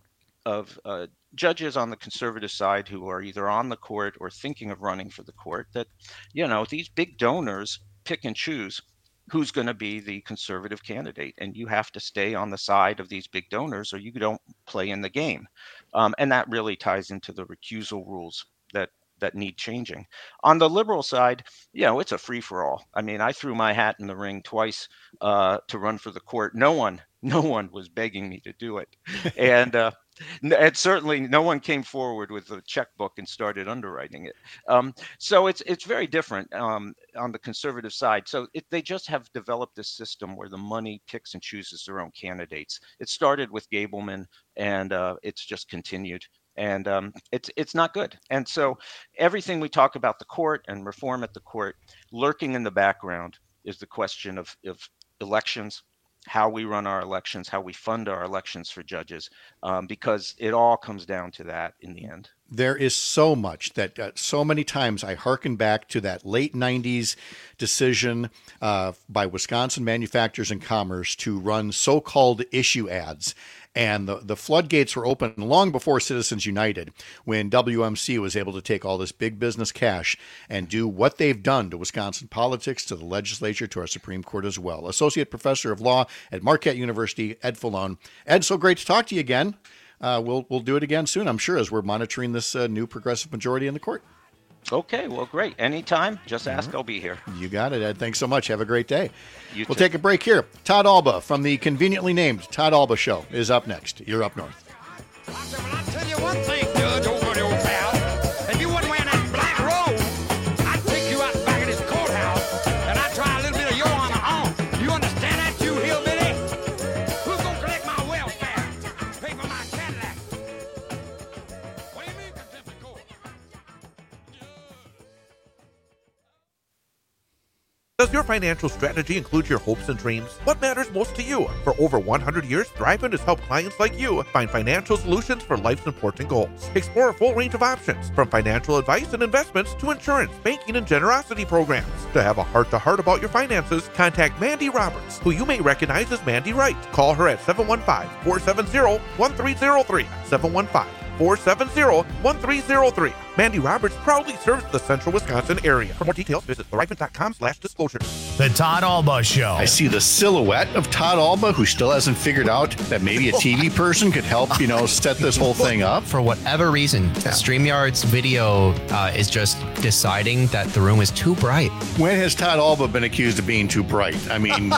of judges on the conservative side who are either on the court or thinking of running for the court that, these big donors pick and choose who's going to be the conservative candidate. And you have to stay on the side of these big donors or you don't play in the game. And that really ties into the recusal rules that need changing. On the liberal side, it's a free for all. I mean, I threw my hat in the ring twice to run for the court. No one was begging me to do it. And certainly no one came forward with a checkbook and started underwriting it. So it's very different on the conservative side. So they just have developed this system where the money picks and chooses their own candidates. It started with Gableman and it's just continued. And it's not good. And so everything we talk about the court and reform at the court, lurking in the background is the question of elections, how we run our elections, how we fund our elections for judges, because it all comes down to that in the end. There is so much that so many times I hearken back to that late 90s decision by Wisconsin Manufacturers and Commerce to run so-called issue ads. And the floodgates were open long before Citizens United, when WMC was able to take all this big business cash and do what they've done to Wisconsin politics, to the legislature, to our Supreme Court as well. Associate Professor of Law at Marquette University, Ed Falone. Ed, so great to talk to you again. We'll do it again soon, I'm sure, as we're monitoring this new progressive majority in the court. Okay, well, great. Anytime, just ask, I'll be here. You got it, Ed. Thanks so much. Have a great day. We'll take a break here. Todd Alba from the conveniently named Todd Alba Show is up next. You're Up North. I'll tell you one thing, Judge, old pal. If you wasn't wearing that black robe, I'd take you out the back of this courthouse, and I'd try a little bit of your honor on. You understand that, you hillbilly? Who's going to collect my welfare? Pay for my Cadillac? What do you mean, contempt of court? Does your financial strategy include your hopes and dreams? What matters most to you? For over 100 years, Thrivent has helped clients like you find financial solutions for life's important goals. Explore a full range of options, from financial advice and investments to insurance, banking, and generosity programs. To have a heart-to-heart about your finances, contact Mandy Roberts, who you may recognize as Mandy Wright. Call her at 715-470-1303. 715-470-1303. Mandy Roberts proudly serves the central Wisconsin area. For more details, visit thrivent.com/disclosures. The Todd Alba Show. I see the silhouette of Todd Alba, who still hasn't figured out that maybe a TV person could help, set this whole thing up. For whatever reason, StreamYard's video is just deciding that the room is too bright. When has Todd Alba been accused of being too bright? I mean,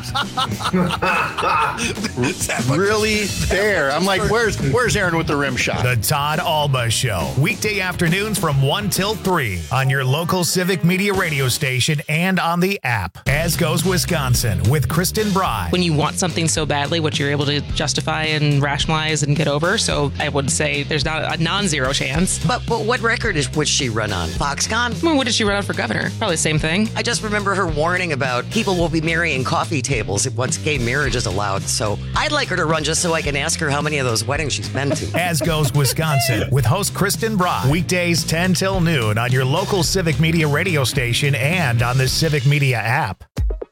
really there. I'm like, where's Aaron with the rim shot? The Todd Alba Show. Weekday afternoons from 1 till 3 on your local Civic Media radio station and on the app. As Goes Wisconsin with Kristen Bry. When you want something so badly, what you're able to justify and rationalize and get over. So I would say there's not a non-zero chance. But what record would she run on? Foxconn? Well, what did she run on for governor? Probably the same thing. I just remember her warning about people will be marrying coffee tables once gay marriage is allowed. So I'd like her to run just so I can ask her how many of those weddings she's been to. As Goes Wisconsin with host Kristen Bry. Weekdays 10 till noon on your local Civic Media radio station and on the Civic Media app.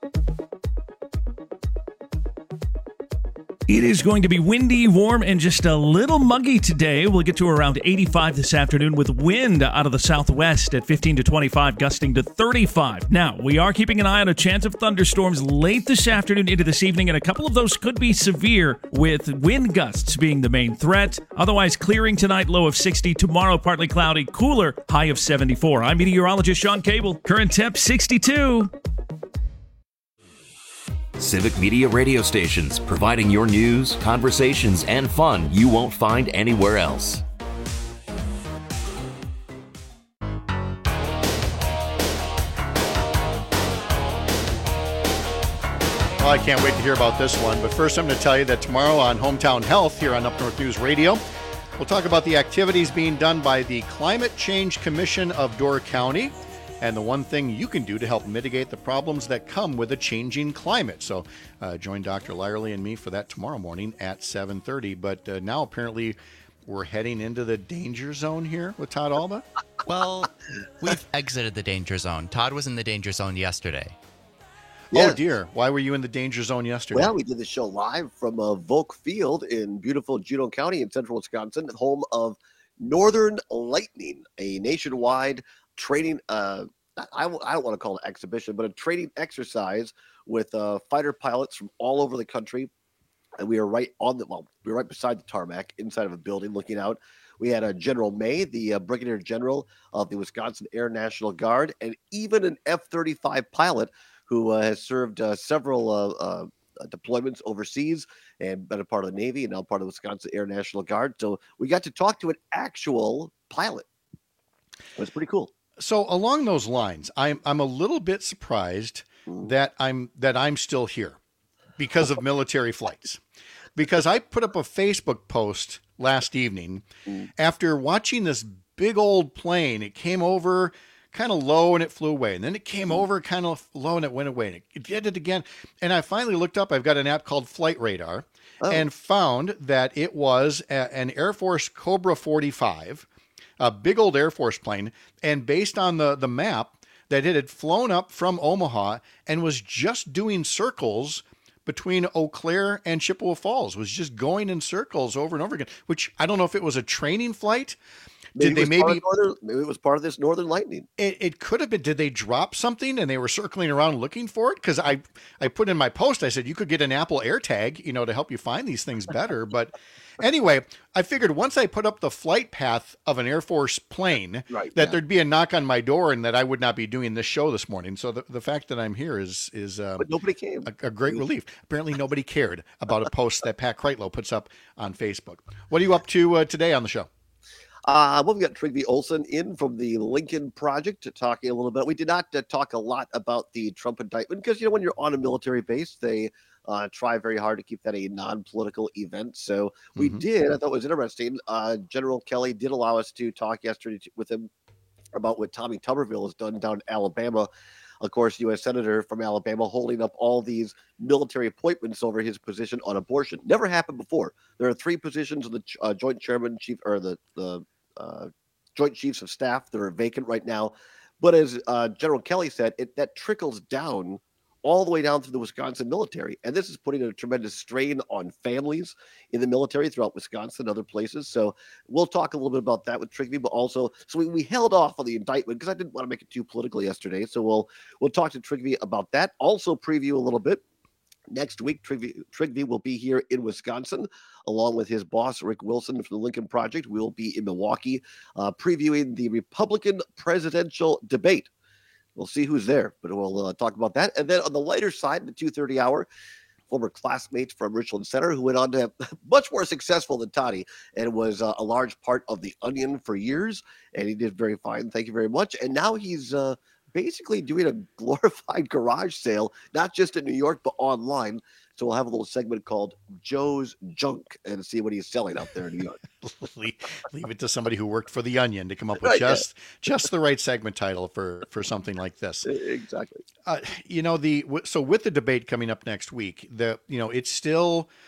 It is going to be windy, warm, and just a little muggy today. We'll get to around 85 this afternoon with wind out of the southwest at 15 to 25, gusting to 35. Now, we are keeping an eye on a chance of thunderstorms late this afternoon into this evening, and a couple of those could be severe, with wind gusts being the main threat. Otherwise, clearing tonight, low of 60. Tomorrow, partly cloudy, cooler, high of 74. I'm meteorologist Sean Cable. Current temp 62. Civic Media radio stations, providing your news, conversations, and fun you won't find anywhere else. Well, I can't wait to hear about this one. But first, I'm going to tell you that tomorrow on Hometown Health here on Up North News Radio, we'll talk about the activities being done by the Climate Change Commission of Door County, and the one thing you can do to help mitigate the problems that come with a changing climate. So join Dr. Lyerly and me for that tomorrow morning at 7:30. But now apparently we're heading into the danger zone here with Todd Alba. Well, we've exited the danger zone. Todd was in the danger zone yesterday. Oh, dear. Why were you in the danger zone yesterday? Well, we did the show live from Volk Field in beautiful Juneau County in central Wisconsin, home of Northern Lightning, a nationwide training, I don't want to call it an exhibition, but a training exercise with fighter pilots from all over the country. And we were we were right beside the tarmac, inside of a building looking out. We had General May, the Brigadier General of the Wisconsin Air National Guard, and even an F-35 pilot who has served several deployments overseas and been a part of the Navy and now part of the Wisconsin Air National Guard. So we got to talk to an actual pilot. It was pretty cool. So along those lines, I'm a little bit surprised that I'm still here because of military flights. Because I put up a Facebook post last evening after watching this big old plane. It came over kind of low and it flew away. And then it came over kind of low and it went away. And it did it again. And I finally looked up. I've got an app called Flight Radar and found that it was an Air Force Cobra 45, a big old Air Force plane. And based on the map, that it had flown up from Omaha and was just doing circles between Eau Claire and Chippewa Falls, was just going in circles over and over again, which I don't know if it was a training flight. Maybe it was part of this Northern Lightning. It could have been. Did they drop something and they were circling around looking for it? Because I put in my post, I said you could get an Apple AirTag, to help you find these things better. But anyway, I figured once I put up the flight path of an Air Force plane, there'd be a knock on my door and that I would not be doing this show this morning. So the fact that I'm here is but nobody came. A great relief. Apparently nobody cared about a post that Pat Kreitlow puts up on Facebook. What are you up to today on the show? Well, we got Trygve Olsen in from the Lincoln Project talking a little bit. We did not talk a lot about the Trump indictment because, when you're on a military base, they try very hard to keep that a non-political event. So we did. I thought it was interesting. General Kelly did allow us to talk yesterday with him about what Tommy Tuberville has done down in Alabama. Of course, U.S. Senator from Alabama holding up all these military appointments over his position on abortion. Never happened before. There are 3 positions of the Joint Chairman, Chief, or the Joint Chiefs of Staff that are vacant right now. But as General Kelly said, that trickles down all the way down through the Wisconsin military. And this is putting a tremendous strain on families in the military throughout Wisconsin and other places. So we'll talk a little bit about that with Trygve, but also, so we held off on the indictment because I didn't want to make it too political yesterday. So we'll talk to Trygve about that. Also preview a little bit. Next week, Trygve will be here in Wisconsin, along with his boss, Rick Wilson from the Lincoln Project. We'll be in Milwaukee previewing the Republican presidential debate. We'll see who's there, but we'll talk about that. And then on the lighter side, the 2:30 hour, former classmates from Richland Center who went on to have much more successful than Toddy and was a large part of The Onion for years. And he did very fine. Thank you very much. And now he's basically doing a glorified garage sale, not just in New York, but online. So we'll have a little segment called Joe's Junk and see what he's selling out there in New York. Leave it to somebody who worked for The Onion to come up with just the right segment title for something like this. Exactly. So with the debate coming up next week, it's still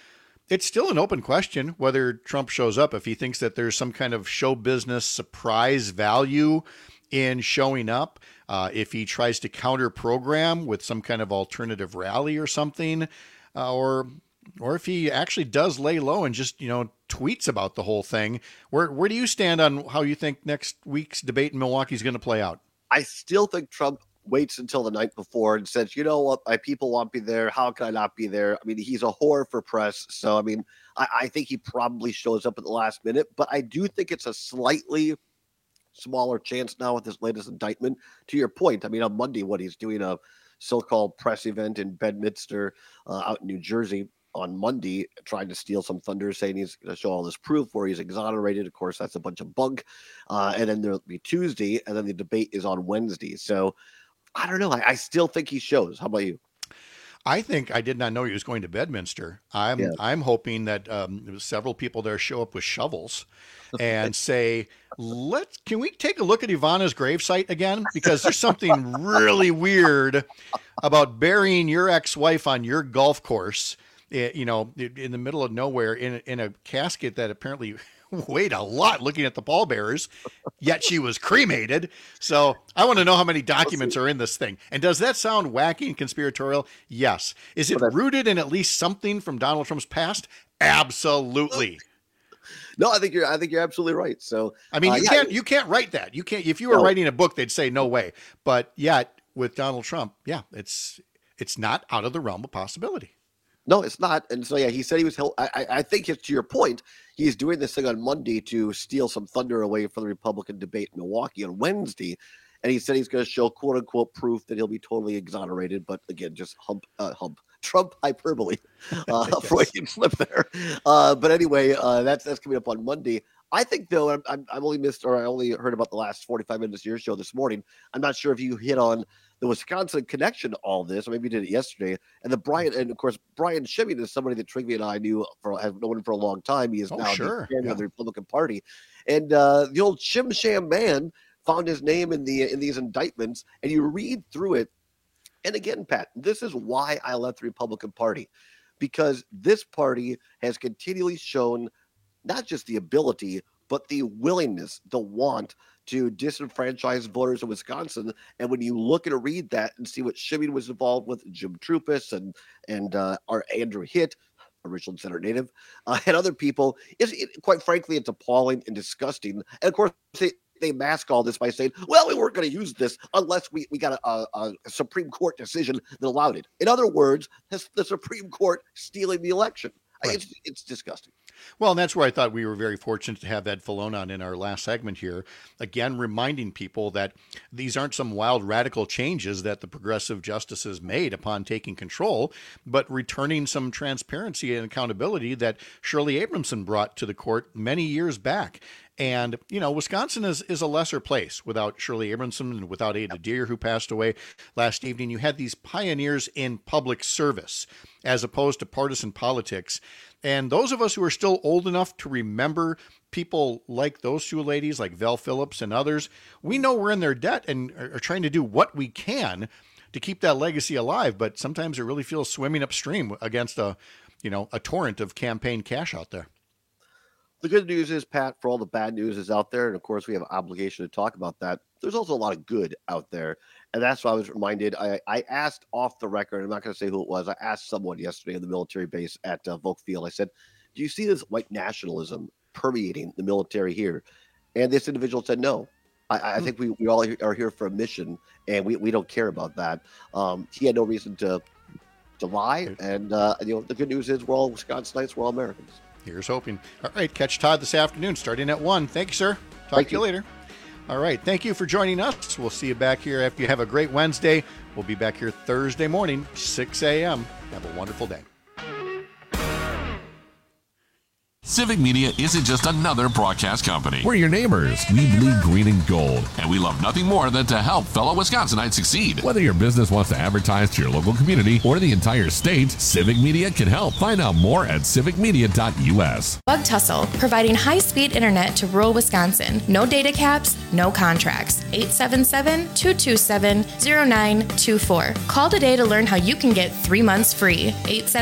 It's still an open question whether Trump shows up, if he thinks that there's some kind of show business surprise value in showing up, if he tries to counter program with some kind of alternative rally or something, or if he actually does lay low and just, tweets about the whole thing. Where do you stand on how you think next week's debate in Milwaukee is going to play out? I still think Trump waits until the night before and says, you know what, my people won't be there. How can I not be there? I mean, he's a whore for press. So, I mean, I think he probably shows up at the last minute, but I do think it's a slightly smaller chance now with this latest indictment. To your point, I mean, on Monday, he's doing a so-called press event in Bedminster out in New Jersey on Monday, trying to steal some thunder, saying he's going to show all this proof where he's exonerated. Of course, that's a bunch of bunk. And then there'll be Tuesday, and then the debate is on Wednesday. So I don't know. I still think he shows. How about you? I think I did not know he was going to Bedminster. I'm hoping that several people there show up with shovels and say, can we take a look at Ivana's gravesite again? Because there's something really weird about burying your ex-wife on your golf course, in the middle of nowhere in a casket that apparently weighed a lot looking at the pallbearers, yet she was cremated. So I want to know how many documents are in this thing. And does that sound wacky and conspiratorial? Yes. Is it rooted in at least something from Donald Trump's past? Absolutely. No, I think you're absolutely right. So I mean, you can't write that. You can't. If you were writing a book, they'd say no way. But yet with Donald Trump, it's not out of the realm of possibility. No, it's not. And so, he said he was held. I think it's to your point. He's doing this thing on Monday to steal some thunder away from the Republican debate in Milwaukee on Wednesday. And he said he's going to show quote unquote proof that he'll be totally exonerated. But again, just Trump hyperbole, Freudian slip there. But anyway, that's coming up on Monday. I think though, I only heard about the last 45 minutes of your show this morning. I'm not sure if you hit on the Wisconsin connection to all this, or maybe you did it yesterday. And of course, Brian Shimmy is somebody that Trigby and I have known him for a long time. He is now the chairman of the Republican Party. And the old Shim Sham man found his name in these indictments, and you read through it. And again, Pat, this is why I left the Republican Party, because this party has continually shown not just the ability, but the willingness, the want to disenfranchise voters in Wisconsin. And when you look and read that and see what Shimmy was involved with, Jim Trupus and our Andrew Hitt, a Richland Center native, and other people, quite frankly, it's appalling and disgusting. And of course, they mask all this by saying, well, we weren't going to use this unless we got a Supreme Court decision that allowed it. In other words, the Supreme Court stealing the election. Right. It's disgusting. Well, and that's where I thought we were very fortunate to have Ed Filon on in our last segment here. Again, reminding people that these aren't some wild radical changes that the progressive justices made upon taking control, but returning some transparency and accountability that Shirley Abramson brought to the court many years back. And, Wisconsin is a lesser place without Shirley Abramson and without Ada Deer, who passed away last evening. You had these pioneers in public service as opposed to partisan politics. And those of us who are still old enough to remember people like those two ladies, like Val Phillips and others, we know we're in their debt and are trying to do what we can to keep that legacy alive. But sometimes it really feels swimming upstream against a torrent of campaign cash out there. The good news is, Pat, for all the bad news is out there, and of course we have an obligation to talk about that, there's also a lot of good out there. And that's why I was reminded. I asked off the record, I'm not going to say who it was, I asked someone yesterday in the military base at Volk Field. I said, do you see this white nationalism permeating the military here? And this individual said, no. I think we all are here for a mission, and we don't care about that. He had no reason to lie. And the good news is we're all Wisconsinites, we're all Americans. Here's hoping. All right, catch Todd this afternoon starting at 1. Thank you, sir. Talk to you later. All right, thank you for joining us. We'll see you back here after you have a great Wednesday. We'll be back here Thursday morning, 6 a.m. Have a wonderful day. Civic Media isn't just another broadcast company. We're your neighbors. We bleed green and gold, and we love nothing more than to help fellow Wisconsinites succeed. Whether your business wants to advertise to your local community or the entire state, Civic Media can help. Find out more at civicmedia.us. Bug Tussle, providing high-speed internet to rural Wisconsin. No data caps, no contracts. 877-227-0924. Call today to learn how you can get 3 months free.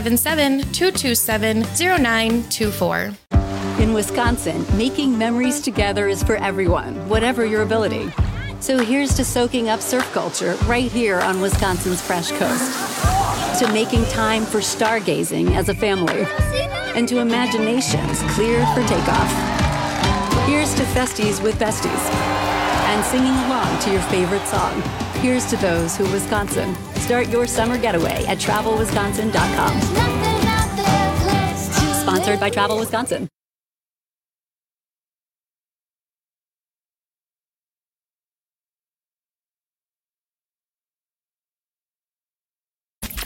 877-227-0924. In Wisconsin, making memories together is for everyone, whatever your ability. So here's to soaking up surf culture right here on Wisconsin's Fresh Coast. To making time for stargazing as a family. And to imaginations cleared for takeoff. Here's to festies with besties. And singing along to your favorite song. Here's to those who Wisconsin. Start your summer getaway at travelwisconsin.com. Sponsored by Travel Wisconsin.